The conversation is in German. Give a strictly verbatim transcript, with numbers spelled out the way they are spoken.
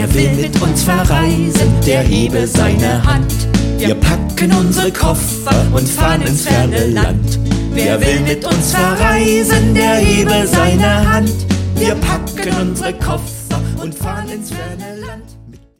Wer will mit uns verreisen, der hebe seine Hand. Wir packen unsere Koffer und fahren ins ferne Land. Wer will mit uns verreisen, der hebe seine Hand. Wir packen unsere Koffer und fahren ins ferne Land.